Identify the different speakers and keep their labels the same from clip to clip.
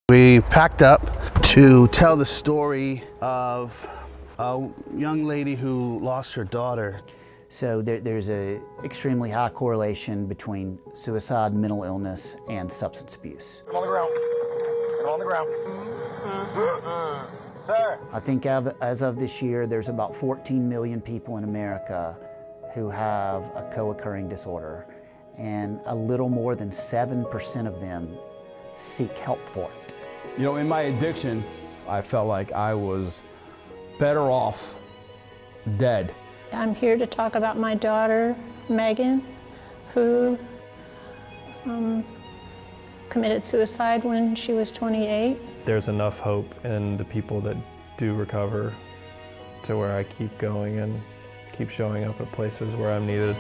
Speaker 1: We packed up to tell the story of a young lady who lost her daughter.
Speaker 2: So there's an extremely high correlation between suicide, mental illness, and substance abuse.
Speaker 3: Come on the ground. Come on the ground. Sir.
Speaker 2: I think as of this year, there's about 14 million people in America who have a co-occurring disorder, and a little more than 7% of them seek help for it.
Speaker 4: You know, in my addiction, I felt like I was better off dead.
Speaker 5: I'm here to talk about my daughter, Megan, who committed suicide when she was 28.
Speaker 6: There's enough hope in the people that do recover to where I keep going and keep showing up at places where I'm needed.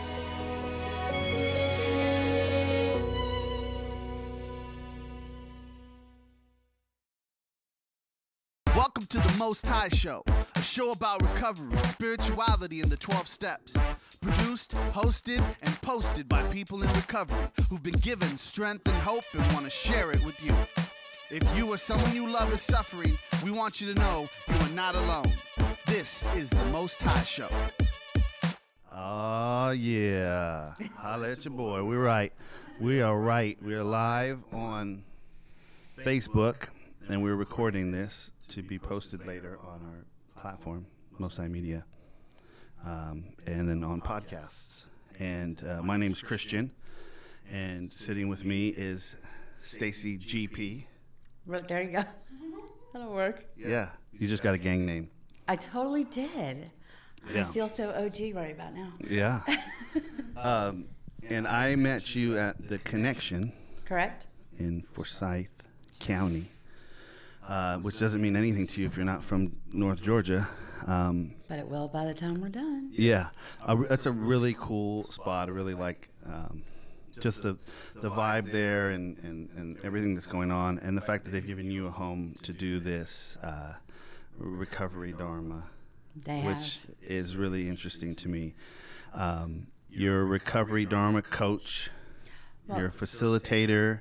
Speaker 1: Welcome to the Most High Show, a show about recovery, spirituality, and the 12 steps. Produced, hosted, and posted by people in recovery who've been given strength and hope and want to share it with you. If you or someone you love is suffering, we want you to know you are not alone. This is the Most High Show. Oh, yeah. Holla at your boy. We're right. We are right. We are live on Facebook, and we're recording this to be posted later on our platform, Most High Media, and then on podcasts. And my name's Christian, and sitting with me is Stacy GP.
Speaker 7: Well, there you go. That'll work.
Speaker 1: Yeah, you just got a gang name.
Speaker 7: I totally did.
Speaker 1: Yeah.
Speaker 7: I feel so OG right about now.
Speaker 1: Yeah. And I met you at the Connection.
Speaker 7: Correct?
Speaker 1: In Forsyth County, which doesn't mean anything to you if you're not from North Georgia.
Speaker 7: But it will by the time we're done.
Speaker 1: Yeah. That's a really cool spot. I really like just the vibe there and everything that's going on, and the fact that they've given you a home to do this recovery Dharma, which is really interesting to me. You're a recovery Dharma coach. Well, you're a facilitator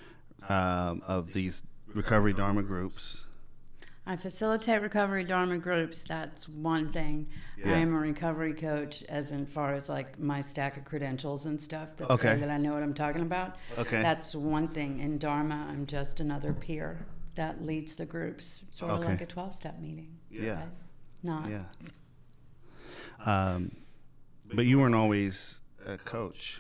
Speaker 1: of these recovery Dharma groups.
Speaker 7: I facilitate recovery Dharma groups. That's one thing. Yeah. I am a recovery coach, as in far as like my stack of credentials and stuff that say that I know what I'm talking about. Okay. That's one thing. In Dharma, I'm just another peer that leads the groups, sort of like a 12-step meeting.
Speaker 1: Yeah.
Speaker 7: Not.
Speaker 1: Yeah. But you weren't always a coach.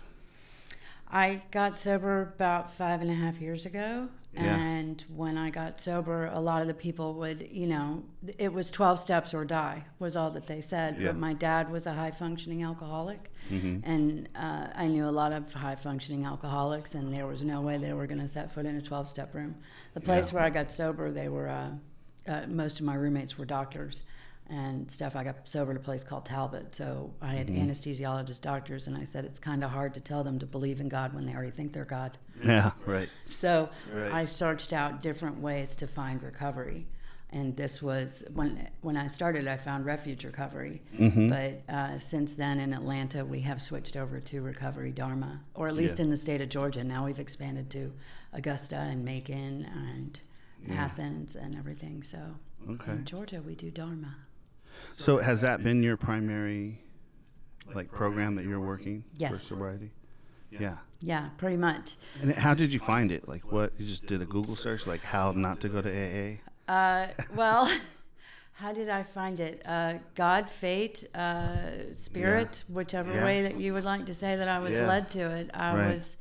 Speaker 7: I got sober about 5.5 years ago. Yeah. And when I got sober, a lot of the people would, it was 12 steps or die was all that they said. Yeah. But my dad was a high-functioning alcoholic. Mm-hmm. And I knew a lot of high-functioning alcoholics, and there was no way they were going to set foot in a 12-step room. The place where I got sober, they were, most of my roommates were doctors and stuff. I got sober at a place called Talbot. So I had anesthesiologist doctors, and I said it's kind of hard to tell them to believe in God when they already think they're God.
Speaker 1: Yeah, right.
Speaker 7: So I searched out different ways to find recovery. And this was, when I started, I found Refuge Recovery. Mm-hmm. But since then in Atlanta, we have switched over to Recovery Dharma, or at least in the state of Georgia. Now we've expanded to Augusta and Macon and Athens and everything. So in Georgia, we do Dharma.
Speaker 1: So has that been your primary program that you're working for sobriety? Yeah.
Speaker 7: Yeah, pretty much.
Speaker 1: And how did you find it? Like, what, you just did a Google search, like how not to go to AA?
Speaker 7: Well, how did I find it? God, fate, spirit, whichever way that you would like to say that I was led to it. I was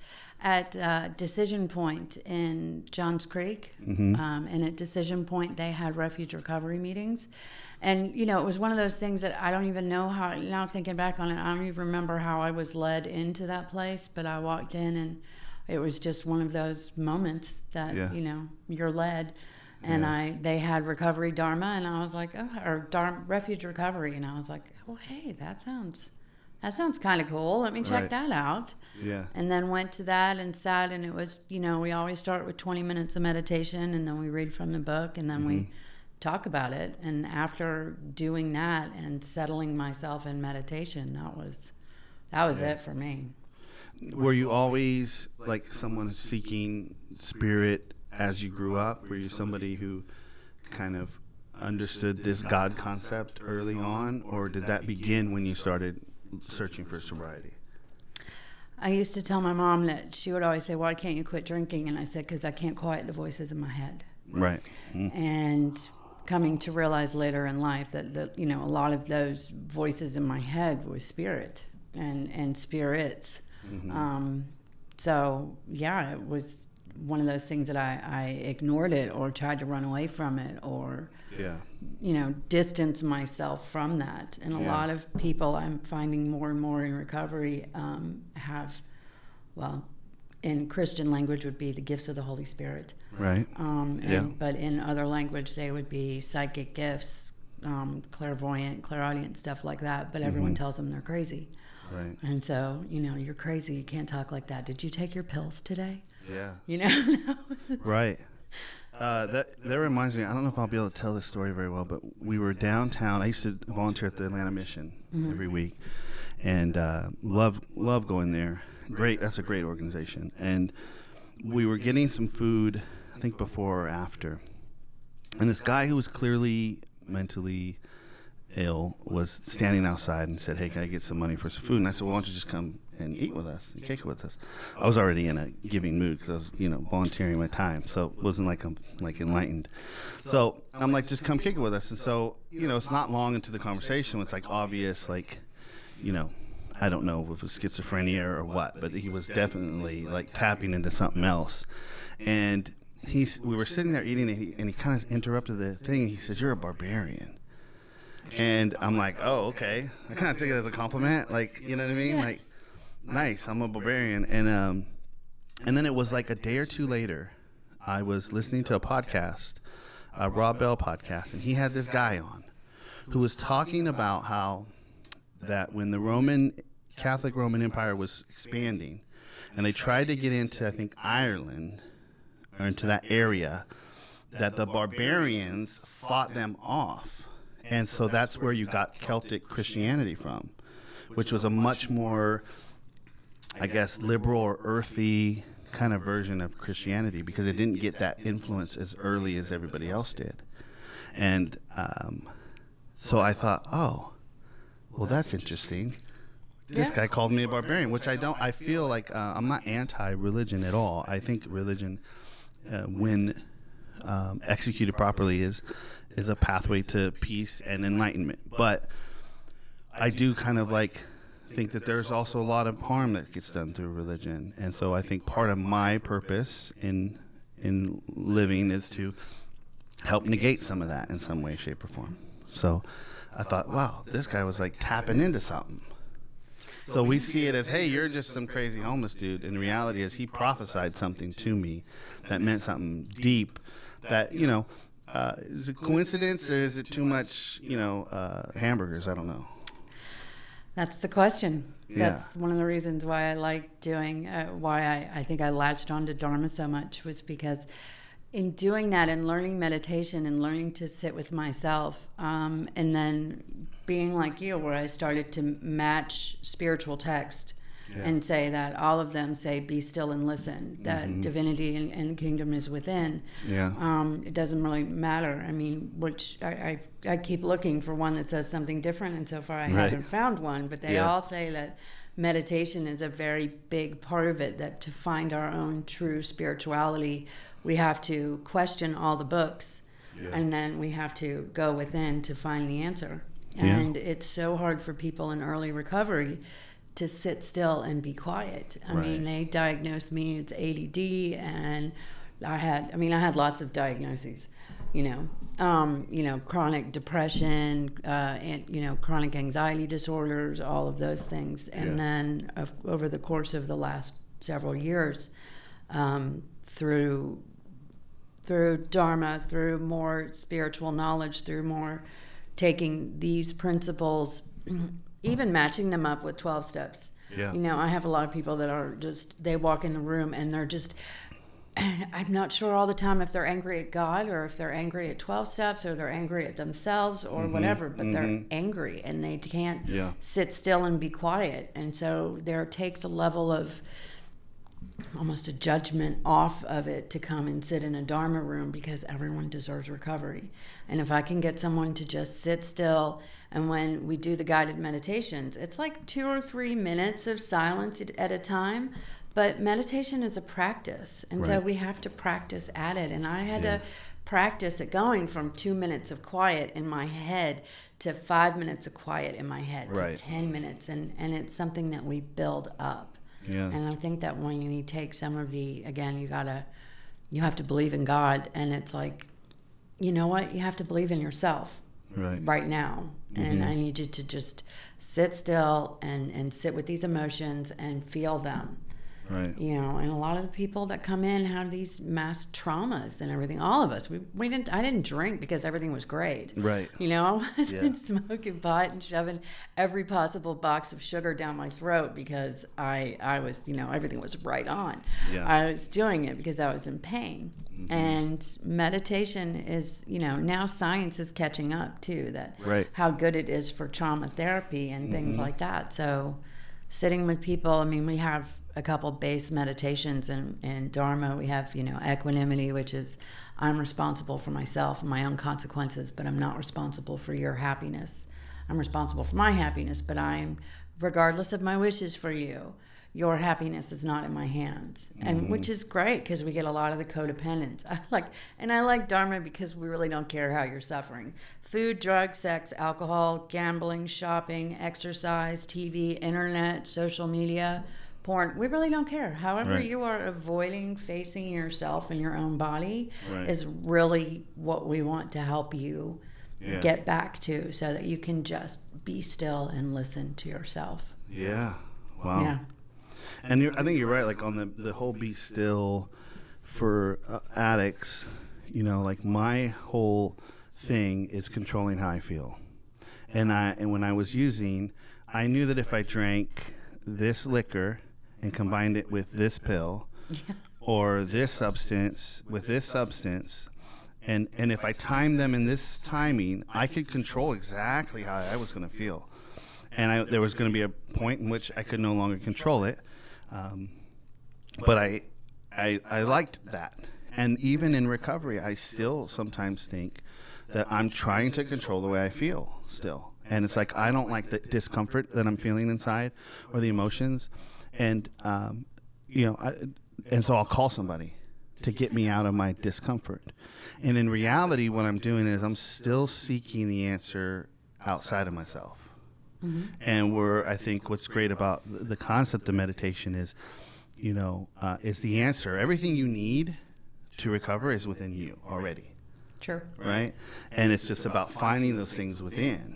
Speaker 7: at Decision Point in Johns Creek, and at Decision Point they had Refuge Recovery meetings. And, it was one of those things that I don't even know how, now thinking back on it, I don't even remember how I was led into that place, but I walked in and it was just one of those moments that, you're led. And they had Recovery Dharma, and I was like, Refuge Recovery, and I was like, oh, hey, that sounds kind of cool. Let me check that out. Yeah. And then went to that and sat, and it was, we always start with 20 minutes of meditation, and then we read from the book, and then we talk about it. And after doing that and settling myself in meditation, that was it for me.
Speaker 1: Were you always like someone seeking spirit as you grew up? Were you somebody who kind of understood this God concept early on, or did that begin when you started searching for sobriety?
Speaker 7: I used to tell my mom that she would always say, "Why can't you quit drinking?" And I said, "Because I can't quiet the voices in my head."
Speaker 1: Right.
Speaker 7: And coming to realize later in life that a lot of those voices in my head were spirit and spirits. So yeah, it was one of those things that I ignored it or tried to run away from it or distance myself from that. And a lot of people I'm finding more and more in recovery have, well, in Christian language would be the gifts of the Holy Spirit.
Speaker 1: Right.
Speaker 7: But in other language they would be psychic gifts, clairvoyant, clairaudient, stuff like that. But everyone tells them they're crazy.
Speaker 1: Right.
Speaker 7: And so, you're crazy. You can't talk like that. Did you take your pills today?
Speaker 1: Yeah. Right. That reminds me, I don't know if I'll be able to tell this story very well, but we were downtown. I used to volunteer at the Atlanta Mission every week, and love going there. Great, that's a great organization. And we were getting some food, I think before or after, and this guy who was clearly mentally ill was standing outside and said, "Hey, can I get some money for some food?" And I said, "Well, why don't you just come and eat with us and kick it with us?" I was already in a giving mood because I was, volunteering my time, so it wasn't like I'm enlightened. So I'm like, "Just come kick it with us." And so, it's not long into the conversation when it's like obvious, like, I don't know if it was schizophrenia or what, but he was definitely like tapping into something else. And we were sitting there eating, and he kind of interrupted the thing. He says, "You're a barbarian." And I'm like, "Oh, okay." I kind of take it as a compliment, like, you know what I mean? Like, nice, I'm a barbarian. And then it was like a day or two later, I was listening to a podcast, a Rob Bell podcast, and he had this guy on who was talking about how that when the Catholic Roman Empire was expanding, and they tried to get into, I think, Ireland, or into that area, that the barbarians fought them off. And so that's where you got Celtic Christianity from, which was a much more, I guess, liberal or earthy kind of version of Christianity, because it didn't get that influence as early as everybody else did. And so I thought, oh, well, that's interesting. This guy called me a barbarian, which I feel like I'm not anti-religion at all. I think religion, when executed properly, is a pathway to peace and enlightenment. But I do kind of think that there's also a lot of harm that gets done through religion. And so I think part of my purpose in living is to help negate some of that in some way, shape, or form. So I thought, wow, this guy was like tapping into something. So we see it as, hey, you're just some crazy homeless dude. And the reality is he prophesied something to me that meant something deep that, is it coincidence or is it too much, hamburgers? I don't know.
Speaker 7: That's the question. That's one of the reasons why I like doing, why I think I latched onto Dharma so much, was because in doing that and learning meditation and learning to sit with myself, and then being like you, where I started to match spiritual text and say that all of them say, "Be still and listen," that divinity and the kingdom is within. It doesn't really matter. I mean, which I keep looking for one that says something different, and so far I haven't found one, but they all say that meditation is a very big part of it, that to find our own true spirituality, we have to question all the books, and then we have to go within to find the answer. And it's so hard for people in early recovery to sit still and be quiet. I mean, they diagnosed me as ADD, and I had lots of diagnoses, chronic depression, and, chronic anxiety disorders, all of those things. And then over the course of the last several years, through Dharma, through more spiritual knowledge, through more taking these principles, even matching them up with 12 steps. I have a lot of people that are just, they walk in the room and they're just, I'm not sure all the time if they're angry at God or if they're angry at 12 steps or they're angry at themselves or whatever, but they're angry and they can't sit still and be quiet. And so there takes a level of almost a judgment off of it to come and sit in a Dharma room, because everyone deserves recovery. And if I can get someone to just sit still, and when we do the guided meditations, it's like 2 or 3 minutes of silence at a time. But meditation is a practice, and so we have to practice at it. And I had to practice it going from 2 minutes of quiet in my head to 5 minutes of quiet in my head to 10 minutes. And it's something that we build up. Yeah. And I think that when you take some of the, again, you have to believe in God. And it's like, you know what? You have to believe in yourself right now. And I need you to just sit still and sit with these emotions and feel them. Right. You know, and a lot of the people that come in have these mass traumas and everything. All of us, I didn't drink because everything was great. Right. You know, I wasn't smoking pot and shoving every possible box of sugar down my throat because I was, you know, everything was right on. Yeah. I was doing it because I was in pain. Mm-hmm. And meditation is, you know, now science is catching up too, that how good it is for trauma therapy and things like that. So sitting with people, I mean, we have a couple base meditations in Dharma. We have, you know, equanimity, which is I'm responsible for myself and my own consequences, but I'm not responsible for your happiness. I'm responsible for my happiness, but I'm, regardless of my wishes for you, your happiness is not in my hands. And which is great, because we get a lot of the codependence. I like Dharma because we really don't care how you're suffering. Food, drugs, sex, alcohol, gambling, shopping, exercise, TV, internet, social media, porn, we really don't care. However you are avoiding facing yourself and your own body is really what we want to help you get back to, so that you can just be still and listen to yourself.
Speaker 1: Yeah. Wow. Yeah. And I think you're right, like on the whole be still for addicts, you know, like my whole thing is controlling how I feel. And when I was using, I knew that if I drank this liquor and combined it with this pill or this substance with this substance, and if I timed them in this timing, I could control exactly how I was going to feel. And there was going to be a point in which I could no longer control it. But I liked that. And even in recovery, I still sometimes think that I'm trying to control the way I feel still. And it's like, I don't like the discomfort that I'm feeling inside or the emotions. And, you know, and so I'll call somebody to get me out of my discomfort. And in reality, what I'm doing is I'm still seeking the answer outside of myself. Mm-hmm. And I think what's great about the concept of meditation is, you know, is the answer. Everything you need to recover is within you already.
Speaker 7: Sure.
Speaker 1: Right? And it's just about finding those things within.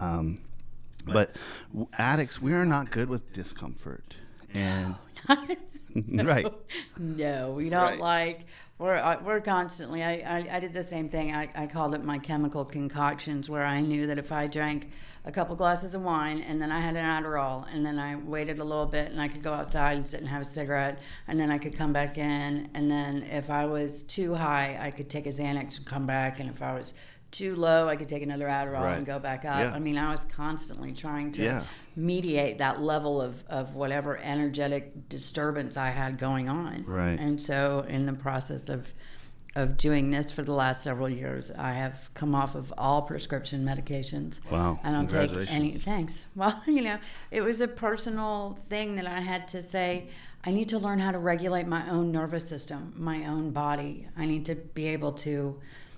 Speaker 1: But addicts, we are not good with discomfort. And right.
Speaker 7: No, we don't like. We're constantly. I did the same thing. I called it my chemical concoctions, where I knew that if I drank a couple glasses of wine and then I had an Adderall and then I waited a little bit and I could go outside and sit and have a cigarette and then I could come back in, and then if I was too high I could take a Xanax and come back, and if I was too low I could take another Adderall and go back up. I mean, I was constantly trying to mediate that level of whatever energetic disturbance I had going on. And so in the process of doing this for the last several years, I have come off of all prescription medications.
Speaker 1: Wow.
Speaker 7: I don't take any. Thanks. Well, you know, it was a personal thing that I had to say, I need to learn how to regulate my own nervous system, my own body. I need to be able to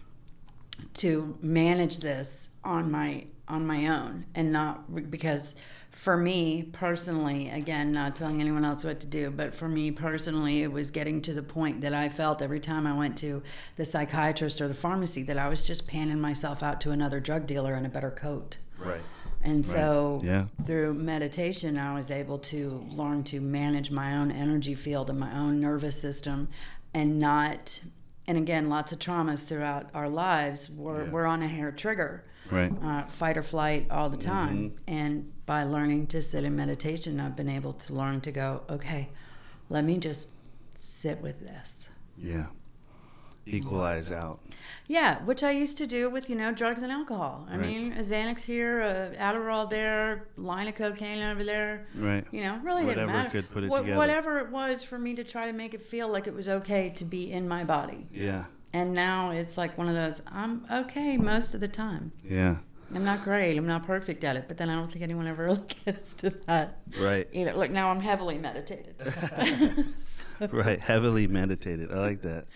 Speaker 7: manage this on my own, and not because for me personally, again, not telling anyone else what to do, but for me personally, it was getting to the point that I felt every time I went to the psychiatrist or the pharmacy that I was just panning myself out to another drug dealer in a better coat.
Speaker 1: Right.
Speaker 7: And so through meditation, I was able to learn to manage my own energy field and my own nervous system, and not, and again, lots of traumas throughout our lives. We're on a hair trigger. Fight or flight all the time. And by learning to sit in meditation, I've been able to learn to go, okay, let me just sit with this.
Speaker 1: Yeah. equalize out.
Speaker 7: Yeah, which I used to do with, drugs and alcohol. I
Speaker 1: Right.
Speaker 7: mean, a Xanax here, a Adderall there, line of cocaine over there.
Speaker 1: Right.
Speaker 7: Really didn't
Speaker 1: Whatever
Speaker 7: matter.
Speaker 1: could put it together.
Speaker 7: Whatever it was for me to try to make it feel like it was okay to be in my body.
Speaker 1: Yeah.
Speaker 7: And now it's like one of those, I'm okay most of the time.
Speaker 1: Yeah.
Speaker 7: I'm not great. I'm not perfect at it. But then I don't think anyone ever really gets to that.
Speaker 1: Right.
Speaker 7: Either. Look, now I'm heavily meditated.
Speaker 1: Right. Heavily meditated. I like that.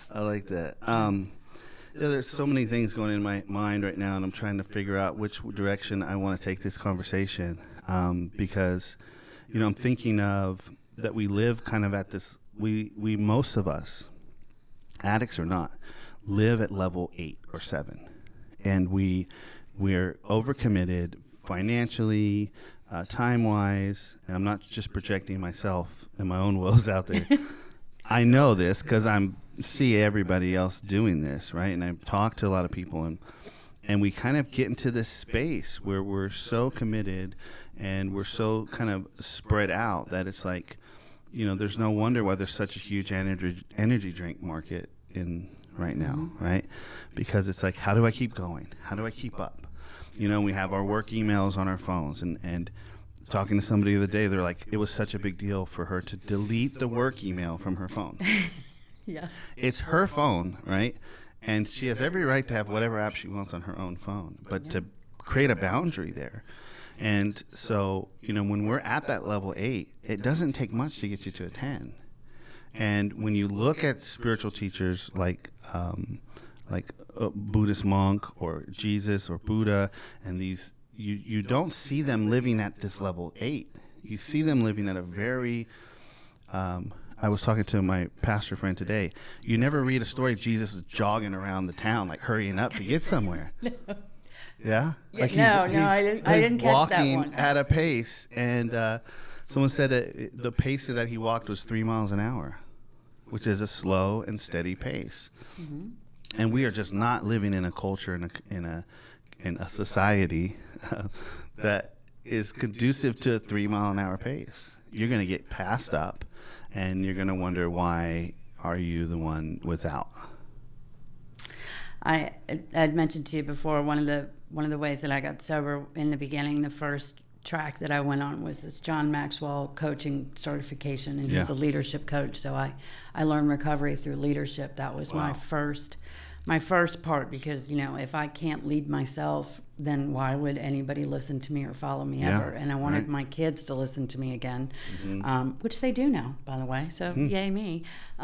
Speaker 1: Yeah, there's so many things going in my mind right now, and I'm trying to figure out which direction I want to take this conversation, because, I'm thinking of that we live kind of at this, we most of us, addicts or not, live at level 8 or 7, and we're overcommitted financially, time-wise, and I'm not just projecting myself and my own woes out there. I know this because see everybody else doing this, right? And I've talked to a lot of people, and we kind of get into this space where we're so committed and we're so kind of spread out that it's like, there's no wonder why there's such a huge energy drink market in right now, right? Because it's like, how do I keep going? How do I keep up? We have our work emails on our phones, and talking to somebody the other day, they're like, it was such a big deal for her to delete the work email from her phone.
Speaker 7: Yeah.
Speaker 1: It's her phone, right? And she has every right to have whatever app she wants on her own phone, but to create a boundary there. And so, when we're at that level 8, it doesn't take much to get you to a 10. And when you look at spiritual teachers like a Buddhist monk or Jesus or Buddha, and these, you don't see them living at this level 8. You see them living at a very, I was talking to my pastor friend today. You never read a story of Jesus is jogging around the town, like hurrying up to get somewhere.
Speaker 7: No.
Speaker 1: Yeah? Like
Speaker 7: I didn't catch that one.
Speaker 1: Walking at a pace, and someone said that the pace that he walked was 3 miles an hour, which is a slow and steady pace. Mm-hmm. And we are just not living in a culture, in a society that is conducive to a 3 mile an hour pace. You're going to get passed up, and you're going to wonder, why are you the one without?
Speaker 7: I'd mentioned to you before, one of the ways that I got sober in the beginning, the first track that I went on was this John Maxwell coaching certification, and he's a leadership coach. So I learned recovery through leadership. That was my first part, because if I can't lead myself, then why would anybody listen to me or follow me ever? And I wanted my kids to listen to me again, which they do now, by the way. So yay me.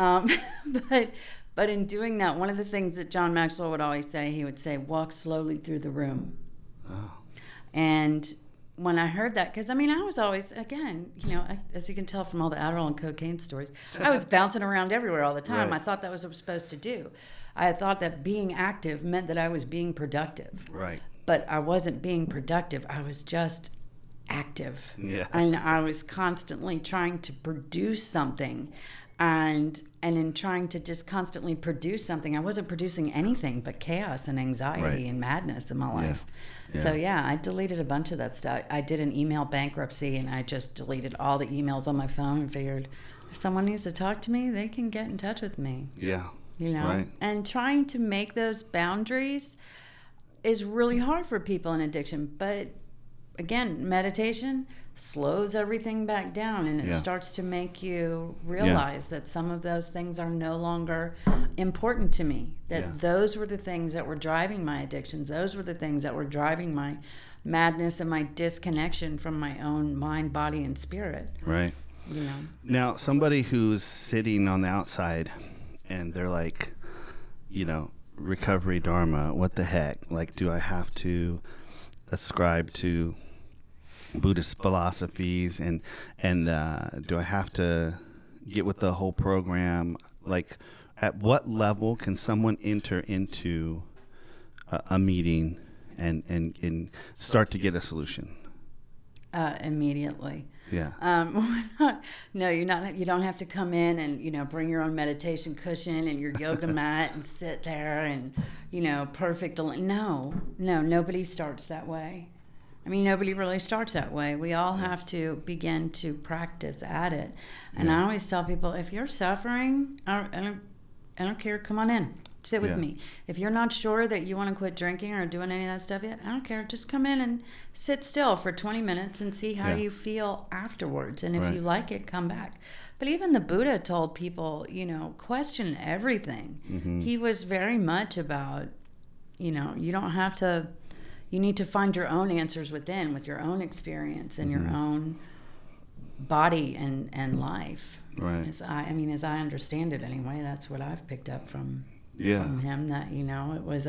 Speaker 7: But in doing that, one of the things that John Maxwell would always say, he would say, walk slowly through the room. Oh. And when I heard that, because I was always, again, as you can tell from all the Adderall and cocaine stories, I was bouncing around everywhere all the time. Right. I thought that was what I was supposed to do. I thought that being active meant that I was being productive.
Speaker 1: Right.
Speaker 7: But I wasn't being productive. I was just active.
Speaker 1: Yeah.
Speaker 7: And I was constantly trying to produce something. And in trying to just constantly produce something, I wasn't producing anything but chaos and anxiety and madness in my life. Yeah. So I deleted a bunch of that stuff. I did an email bankruptcy, and I just deleted all the emails on my phone and figured, if someone needs to talk to me, they can get in touch with me.
Speaker 1: Yeah.
Speaker 7: Right. And trying to make those boundaries is really hard for people in addiction. But again, meditation slows everything back down, and it starts to make you realize that some of those things are no longer important to me, that those were the things that were driving my addictions, those were the things that were driving my madness and my disconnection from my own mind, body, and spirit.
Speaker 1: Right. Now, somebody who's sitting on the outside and they're like, recovery dharma, what the heck? Like, do I have to ascribe to Buddhist philosophies, and do I have to get with the whole program? Like, at what level can someone enter into a meeting and start to get a solution?
Speaker 7: Immediately.
Speaker 1: Yeah.
Speaker 7: No, you're not. You don't have to come in and bring your own meditation cushion and your yoga mat and sit there and perfect. No, nobody starts that way. Nobody really starts that way. We all have to begin to practice at it. And I always tell people, if you're suffering, I don't care. Come on in. Sit with
Speaker 1: Yeah.
Speaker 7: me. If you're not sure that you want to quit drinking or doing any of that stuff yet, I don't care. Just come in and sit still for 20 minutes and see how
Speaker 1: Yeah.
Speaker 7: you feel afterwards. And if
Speaker 1: Right.
Speaker 7: you like it, come back. But even the Buddha told people, question everything.
Speaker 1: Mm-hmm.
Speaker 7: He was very much about, you don't have to, you need to find your own answers within, with your own experience and your own body and life.
Speaker 1: Right.
Speaker 7: As I understand it anyway, that's what I've picked up from
Speaker 1: Yeah.
Speaker 7: him, that, it was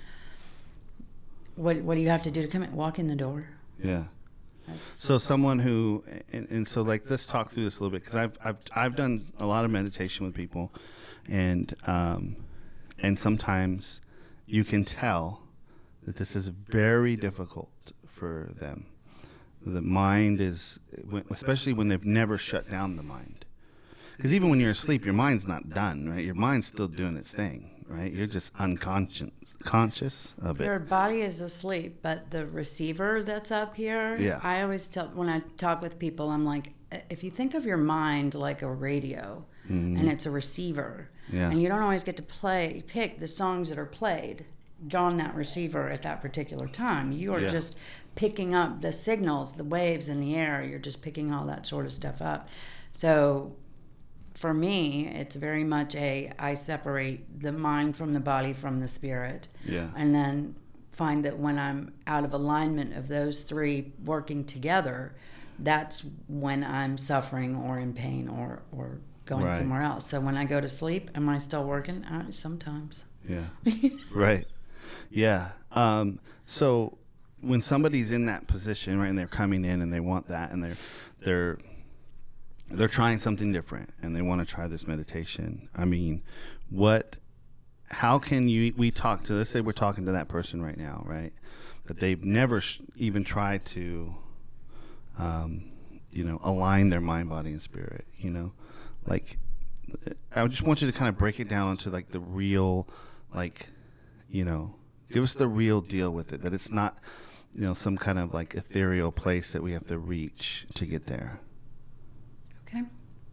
Speaker 7: what do you have to do to come in? Walk in the door.
Speaker 1: Yeah.
Speaker 7: That's,
Speaker 1: So someone who, and so like, let's talk through this a little bit, because I've done a lot of meditation with people, and sometimes you can tell that this is very difficult for them. The mind is, especially when they've never shut down the mind, because even when you're asleep, your mind's not done, right? Your mind's still doing its thing, right? You're just conscious of it.
Speaker 7: your body is asleep, but the receiver that's up here,
Speaker 1: Yeah.
Speaker 7: I always tell, when I talk with people, I'm like, if you think of your mind like a radio, and it's a receiver,
Speaker 1: Yeah.
Speaker 7: and you don't always get to pick the songs that are played on that receiver at that particular time. You are
Speaker 1: Yeah.
Speaker 7: just picking up the signals, the waves in the air. You're just picking all that sort of stuff up. So for me, it's very much I separate the mind from the body from the spirit.
Speaker 1: Yeah.
Speaker 7: And then find that when I'm out of alignment of those three working together, that's when I'm suffering or in pain or going
Speaker 1: Right.
Speaker 7: somewhere else. So when I go to sleep, am I still working? Sometimes.
Speaker 1: Yeah. Right. Yeah. So when somebody's in that position, right, and they're coming in and they want that, and they're trying something different, and they want to try this meditation. I mean, how can we talk to, let's say we're talking to that person right now, right, that they've never even tried to, align their mind, body, and spirit, like, I just want you to kind of break it down into like the real, like, give us the real deal with it, that it's not, some kind of like ethereal place that we have to reach to get there.
Speaker 7: Okay.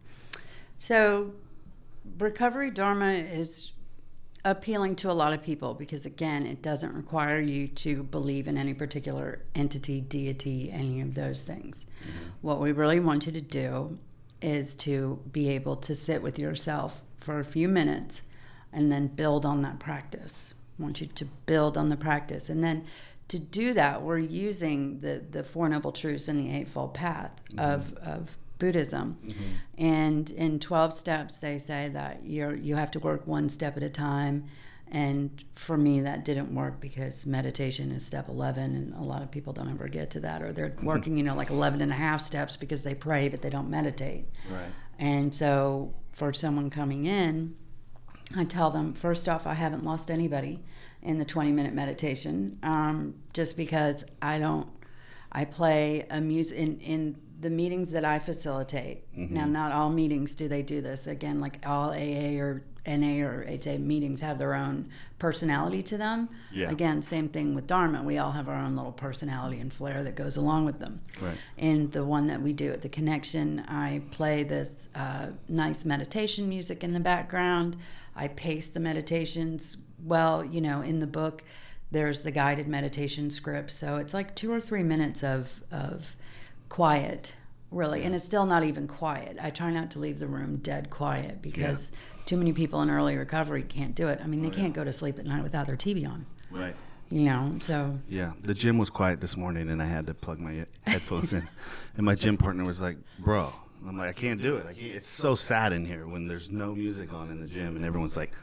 Speaker 7: So recovery Dharma is appealing to a lot of people because, again, it doesn't require you to believe in any particular entity, deity, any of those things. Mm-hmm. What we really want you to do is to be able to sit with yourself for a few minutes and then build on that practice. I want you to build on the practice. And then to do that, we're using the Four Noble Truths and the Eightfold Path of Buddhism. Mm-hmm. And in 12 steps, they say that you have to work one step at a time. And for me, that didn't work because meditation is step 11, and a lot of people don't ever get to that, or they're working, like 11 and a half steps because they pray, but they don't meditate.
Speaker 1: Right.
Speaker 7: And so for someone coming in, I tell them, first off, I haven't lost anybody in the 20-minute meditation, just because I play a music in the meetings that I facilitate. Mm-hmm. Now, not all meetings do they do this. Again, like all AA or NA or HA meetings have their own personality to them.
Speaker 1: Yeah.
Speaker 7: Again, same thing with Dharma. We all have our own little personality and flair that goes along with them.
Speaker 1: Right.
Speaker 7: And the one that we do at the Connection, I play this nice meditation music in the background. I pace the meditations. Well, in the book, there's the guided meditation script. So it's like 2 or 3 minutes of quiet, really. And it's still not even quiet. I try not to leave the room dead quiet because too many people in early recovery can't do it. I mean, they can't go to sleep at night without their TV on.
Speaker 1: Right.
Speaker 7: So.
Speaker 1: Yeah, the gym was quiet this morning, and I had to plug my headphones in. And my gym partner was like, bro. And I'm like, I can't do it. It's so sad in here when there's no music on in the gym, and everyone's like,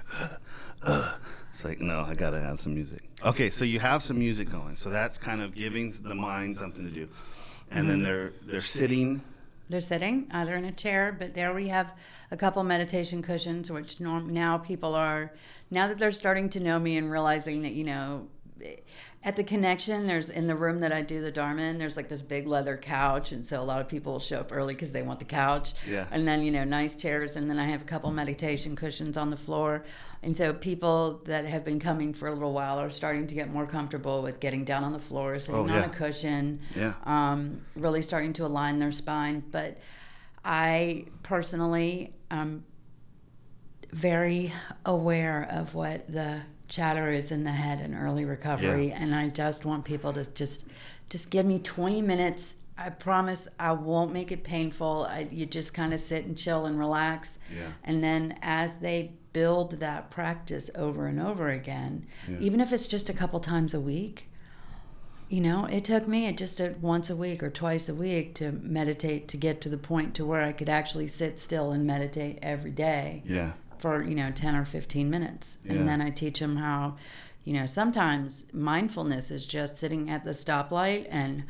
Speaker 1: It's like, no, I got to have some music. Okay, so you have some music going. So that's kind of giving the mind something to do. And then they're sitting.
Speaker 7: They're sitting either in a chair, but there we have a couple meditation cushions, which now people are, now that they're starting to know me and realizing that, at the Connection, there's in the room that I do the Dharma in, there's like this big leather couch, and so a lot of people will show up early because they want the couch.
Speaker 1: Yeah.
Speaker 7: And then nice chairs, and then I have a couple meditation cushions on the floor, and so people that have been coming for a little while are starting to get more comfortable with getting down on the floor, sitting on a cushion.
Speaker 1: Yeah.
Speaker 7: Really starting to align their spine. But I personally, very aware of what the chatter is in the head in early recovery, and I just want people to just give me 20 minutes. I promise I won't make it painful. You just kind of sit and chill and relax.
Speaker 1: Yeah.
Speaker 7: And then as they build that practice over and over again, even if it's just a couple times a week, you know, it took me just once a week or twice a week to meditate, to get to the point to where I could actually sit still and meditate every day.
Speaker 1: Yeah.
Speaker 7: For 10 or 15 minutes. And then I teach them how, sometimes mindfulness is just sitting at the stoplight and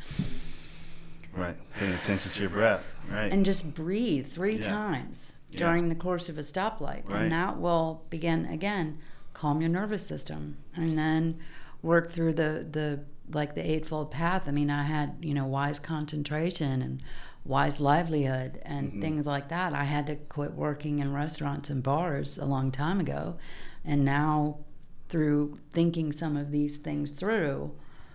Speaker 1: right, paying attention to your breath, right,
Speaker 7: and just breathe 3 times during the course of a stoplight, and that will begin again, calm your nervous system, and then work through the Eightfold Path. I mean, I had wise concentration and wise livelihood and things like that. I had to quit working in restaurants and bars a long time ago, and now through thinking some of these things through,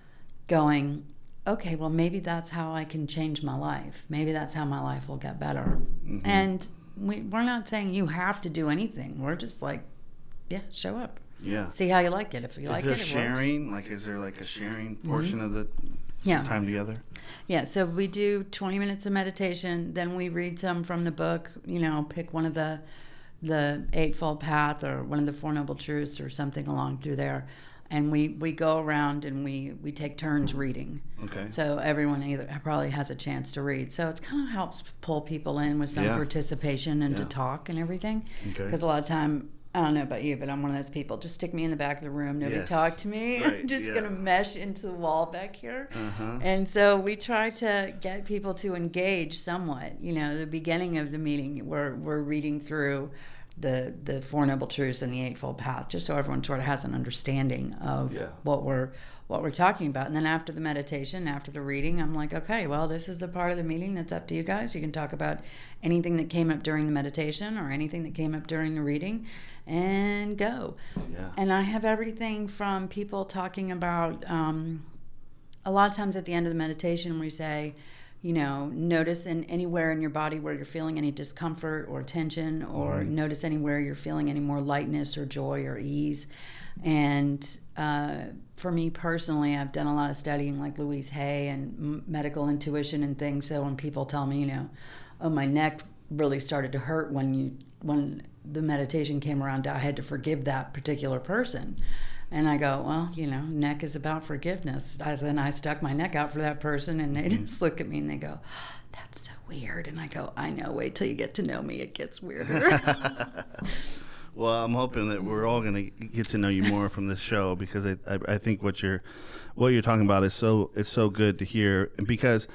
Speaker 7: going, okay, well, maybe that's how I can change my life. Maybe that's how my life will get better. And we're not saying you have to do anything. We're just like, show up.
Speaker 1: Yeah.
Speaker 7: See how you like it. If you like it, it works.
Speaker 1: Is there sharing? Like, is there like a sharing portion of the time together?
Speaker 7: Yeah, so we do 20 minutes of meditation, then we read some from the book, pick one of the Eightfold Path or one of the Four Noble Truths or something along through there. And we go around and we take turns reading. Okay. So everyone probably has a chance to read. So it kind of helps pull people in with some participation and to talk and everything. Because a lot of time, I don't know about you, but I'm one of those people. Just stick me in the back of the room. Nobody talk to me. Right. I'm just going to mesh into the wall back here. And so we try to get people to engage somewhat. The beginning of the meeting, we're reading through the Four Noble Truths and the Eightfold Path, just so everyone sort of has an understanding of what we're talking about. And then after the meditation, after the reading, I'm like, okay, well, this is the part of the meeting that's up to you guys. You can talk about anything that came up during the meditation or anything that came up during the reading, and go. Yeah. And I have everything from people talking about, a lot of times at the end of the meditation we say, notice anywhere in your body where you're feeling any discomfort or tension, or notice anywhere you're feeling any more lightness or joy or ease. And for me personally, I've done a lot of studying like Louise Hay and medical intuition and things. So when people tell me, oh, my neck really started to hurt when the meditation came around, I had to forgive that particular person. And I go, well, neck is about forgiveness. And I stuck my neck out for that person, and they just look at me and they go, that's so weird. And I go, I know, wait till you get to know me, it gets weirder.
Speaker 1: Well, I'm hoping that we're all going to get to know you more from this show, because I think what you're talking about is so good to hear, because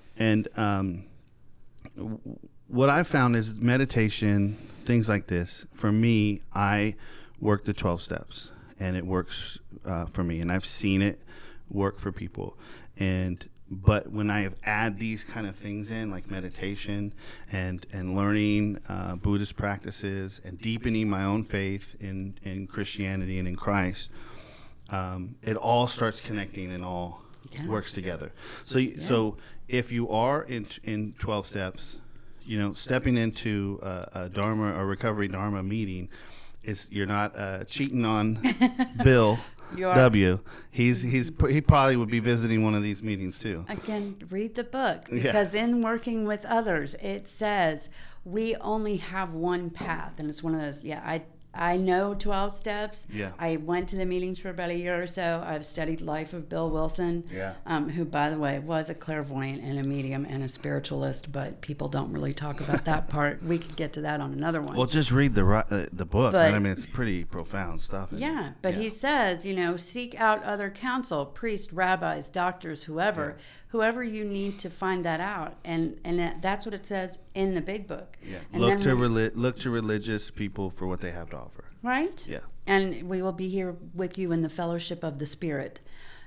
Speaker 1: what I found is meditation, things like this. For me, I work the 12 steps, and it works for me, and I've seen it work for people. But when I have add these kind of things in, like meditation and learning Buddhist practices and deepening my own faith in Christianity and in Christ, it all starts connecting and all works together. So if you are in 12 steps, stepping into a recovery Dharma meeting, you're not cheating on Bill W. He probably would be visiting one of these meetings too.
Speaker 7: Again, read the book, because in working with others, it says we only have one path, and it's one of those. I know 12 steps. Yeah. I went to the meetings for about a year or so. I've studied Life of Bill Wilson, who, by the way, was a clairvoyant and a medium and a spiritualist, but people don't really talk about that part. We could get to that on another one.
Speaker 1: Well, just read the book. But, I mean, it's pretty profound stuff.
Speaker 7: He says, seek out other counsel, priests, rabbis, doctors, whoever you need to find that out, and that's what it says in the big book. Yeah. And
Speaker 1: look to religious people for what they have to offer.
Speaker 7: Right. Yeah. And we will be here with you in the fellowship of the Spirit,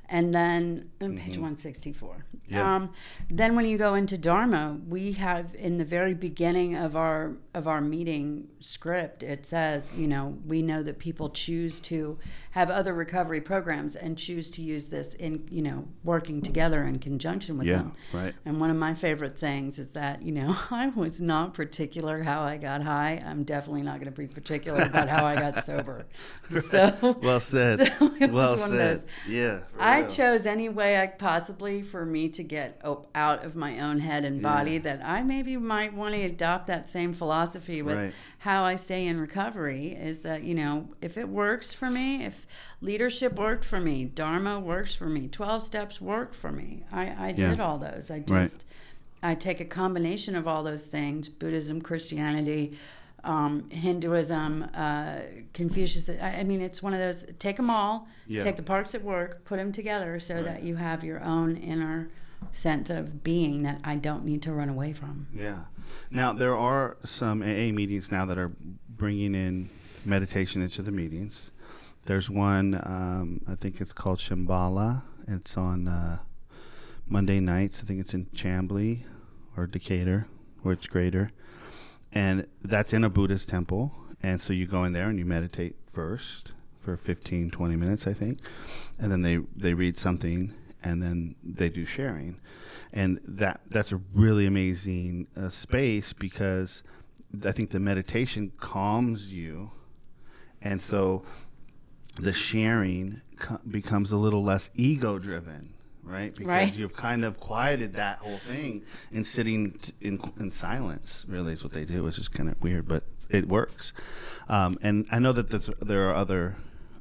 Speaker 7: And then on page 164.
Speaker 1: Yeah.
Speaker 7: Then when you go into Dharma, we have in the very beginning of our meeting script, it says, we know that people choose to have other recovery programs and choose to use this in, working together in conjunction with them.
Speaker 1: Right.
Speaker 7: And one of my favorite things is that, I was not particular how I got high. I'm definitely not going to be particular about how I got sober. So
Speaker 1: well said.
Speaker 7: So it
Speaker 1: well
Speaker 7: was one of
Speaker 1: said.
Speaker 7: those.
Speaker 1: Yeah.
Speaker 7: I chose any way I possibly for me to get out of my own head and body that I maybe might want to adopt that same philosophy with how I stay in recovery is that, if it works for me, if leadership worked for me, Dharma works for me, 12 steps worked for me. I did all those. I take a combination of all those things, Buddhism, Christianity, Hinduism, Confucius. It's one of those, take them all, take the parts that work, put them together so that you have your own inner sense of being that I don't need to run away from.
Speaker 1: Yeah. Now, there are some AA meetings now that are bringing in meditation into the meetings. There's one, I think it's called Shambhala. It's on Monday nights. I think it's in Chambly or Decatur, or it's greater. And that's in a Buddhist temple. And so you go in there and you meditate first for 15, 20 minutes, I think. And then they read something, and then they do sharing. And that's a really amazing space, because I think the meditation calms you. And so the sharing becomes a little less ego-driven. Right, because you've kind of quieted that whole thing and sitting in silence. Really, is what they do, which is kind of weird, but it works. And I know that there are other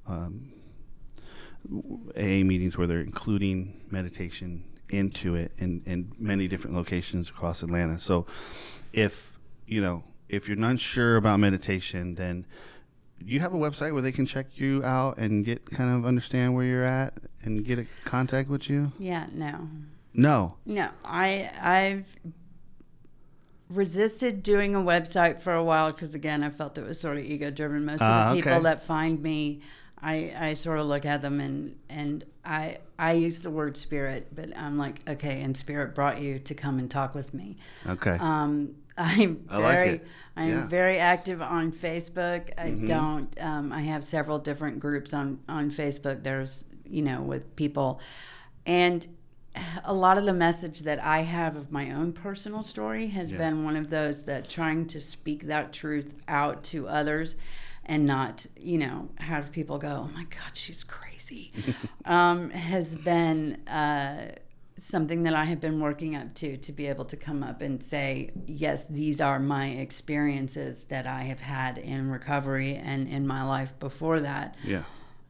Speaker 1: AA meetings where they're including meditation into it in many different locations across Atlanta. So, if you're not sure about meditation, then you have a website where they can check you out and get kind of understand where you're at and get in contact with you?
Speaker 7: Yeah, no.
Speaker 1: No.
Speaker 7: I've resisted doing a website for a while because, again, I felt it was sort of ego-driven. Most of the people that find me, I sort of look at them and I use the word spirit, but I'm like, okay, and spirit brought you to come and talk with me.
Speaker 1: Okay.
Speaker 7: I'm very active on Facebook. I have several different groups on Facebook. There's, with people. And a lot of the message that I have of my own personal story has been one of those that trying to speak that truth out to others and not, have people go, oh my God, she's crazy, has been something that I have been working up to be able to come up and say, yes, these are my experiences that I have had in recovery and in my life before that.
Speaker 1: Yeah.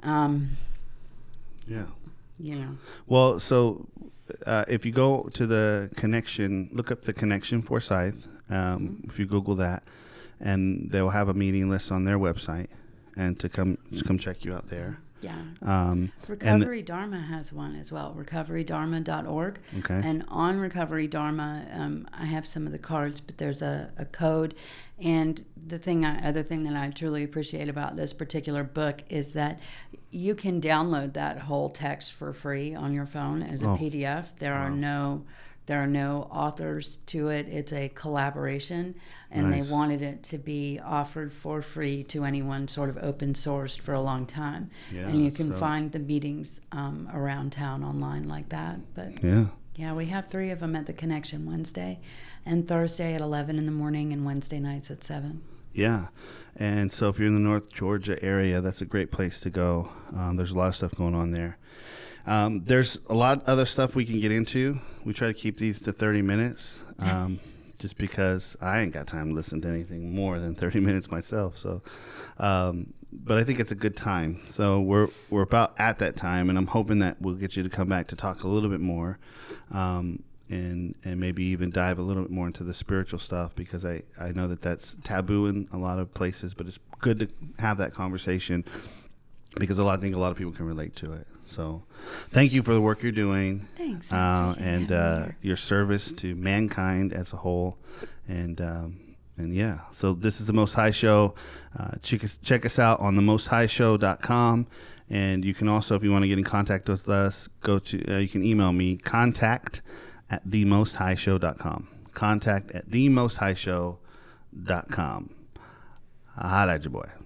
Speaker 1: Well, so if you go to the Connection, look up the Connection Forsyth, if you Google that, and they'll have a meeting list on their website, and to come check you out there.
Speaker 7: Yeah. Recovery Dharma has one as well, recoverydharma.org.
Speaker 1: Okay.
Speaker 7: And on Recovery Dharma, I have some of the cards, but there's a code. And the other thing that I truly appreciate about this particular book is that you can download that whole text for free on your phone as a PDF. There are no authors to it. It's a collaboration, and they wanted it to be offered for free to anyone, sort of open sourced for a long time. Yeah, and you can find the meetings around town online like that. But yeah, we have 3 of them at the Connection, Wednesday and Thursday at 11 in the morning, and Wednesday nights at 7.
Speaker 1: Yeah, and so if you're in the North Georgia area, that's a great place to go. There's a lot of stuff going on there. There's a lot of other stuff we can get into. We try to keep these to 30 minutes, just because I ain't got time to listen to anything more than 30 minutes myself. So, but I think it's a good time. So we're about at that time, and I'm hoping that we'll get you to come back to talk a little bit more, and maybe even dive a little bit more into the spiritual stuff, because I know that that's taboo in a lot of places, but it's good to have that conversation, because I think a lot of people can relate to it. So thank you for the work you're doing.
Speaker 7: Thanks.
Speaker 1: And your service to mankind as a whole. And yeah, so this is The Most High Show. Check us out on themosthighshow.com. And you can also, if you want to get in contact with us, go to, you can email me, contact@themosthighshow.com. Contact@themosthighshow.com. Holla at your boy.